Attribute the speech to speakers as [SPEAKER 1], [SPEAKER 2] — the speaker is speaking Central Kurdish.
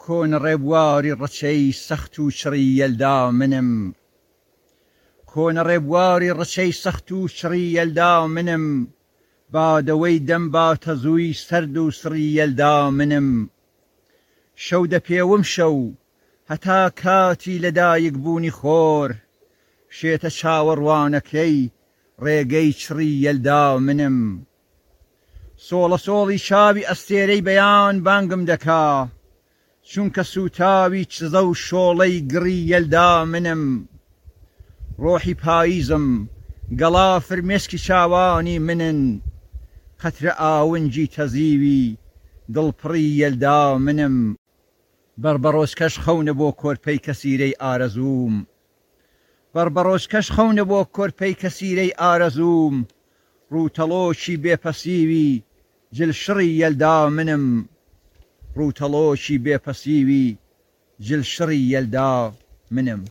[SPEAKER 1] کۆن ڕێبواری ڕەچەی سەخت و شڕی یەلدا منم کۆنە ڕێبواری ڕەچەی سەخت و شڕی یەلدا منم بادەوەی دەم باتە زووی سەرد و سڕی یەلدا منم شەو دەپێوم شەو هەتا کاتی لەدایک بوونی خۆر شێتە چاوەڕوانەکەی ڕێگەی چڕی یەلدا منم سۆڵە سۆڵی چاوی ئەستێرەی بەیان بانگم دەکا چونکە سوتاوی چزە و شۆڵەی گڕی یەلدا منم ڕۆحی پاییزم گەڵا فرمێسکی چاوانی منن قەترە ئاونجی تەزیوی دڵپڕی یەلدا منم بەربەڕۆچکەش خەونە بۆ کۆرپەی کەسیرەی ئارەزووم بەربەڕۆچکەش خەونە بۆ کۆرپەی کەسیرەی ئارەزووم ڕووتەڵۆکی بێپەسیوی جلشڕی یەلدا منم ڕووتەڵۆکی بێپەسیوی جلشڕی یەلدا منم